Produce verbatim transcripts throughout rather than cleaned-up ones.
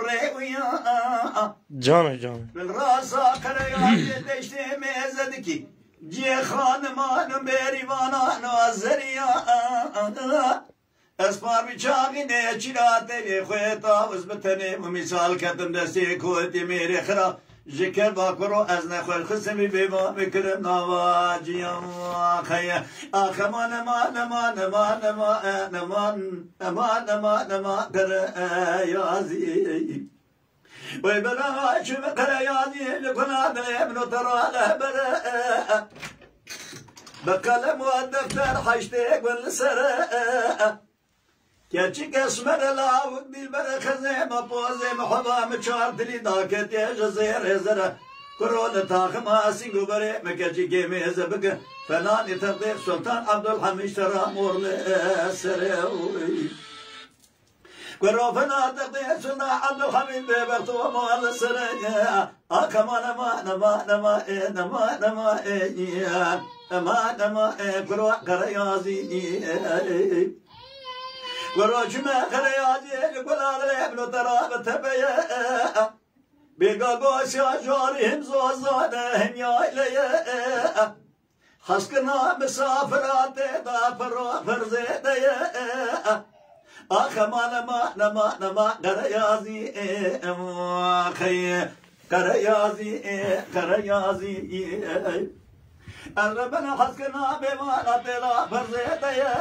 ويا جان جان بالراس كريان دشتي مزدكي جي خانمان بيريوانا نازريا اسمار بچاقی نه چیراته لی خویتا وزبتنی ومیسال کتم دستی کوتی میری خرا جکر باکرو از نخوال خسمی بیما بکرم نواجیم آخیا آخمان ما نما نما نما نما نما نما نما کر یازی وی بلا چم کر یازی لکناد ابن تراله بر بقلم و دفتر حشته گل سر Gerçek esmer lavuk dilber khazem pozem habam çar dili daket ya jazer ezra korona takım asin gubare mekeci gemi zebek falan yeterdi Sultan Abdülhamid Şara morle serewi korofana da Sultan Abdülhamid bebektu mal sere akaman ama nama nama e nama nama e ama nama e koro karayazi وراجمه خرياجي يقول على ابن تراب تبيا بيقاقوس يا جارهم زوزانهم يا إليا حسكنا مسافرات دافروا فرزيديا آخما نما نما نما خريازي خي خريازي خريازي الربنا حسكنا بمالات دافرزيديا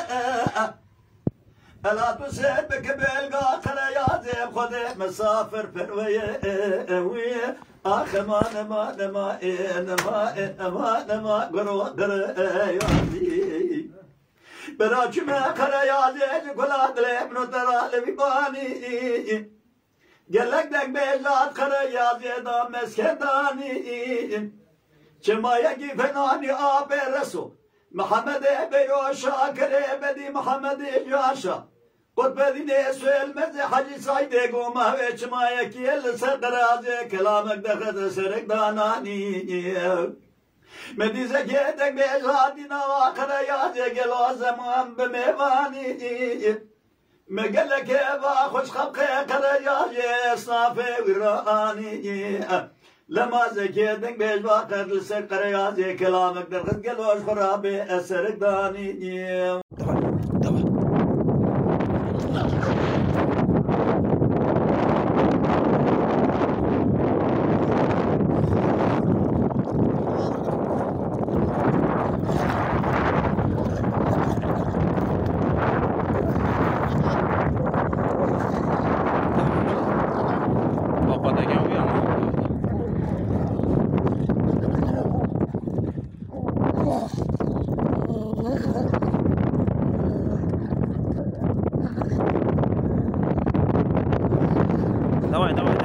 الا تسيب بكبل قاخر يا زيب خذ مسافر فرويه وي اخ ما نما نما نما نما نما قرو قر يا زي براج ما خر يا زي قلاد ابن ترى لباني قال لك دك بيجات خر يا زي دا مسكداني جما يجي فناني اب رسول محمد بيو شاكر بدي محمد ياشا قد بدي سؤال مزي حجي سايدي قوما ويشما يكيل سقرازي كلامك دخد سرق داناني مدي زكيتك بيجادي نواخر يازي قلو زمان بميواني مقلك يبا خوش خبقي قرياجي صافي وراني لما زكيتك بيج باقر لسك قريازي كلامك درخد قلوش خرابي أسرق داني Давай, давай.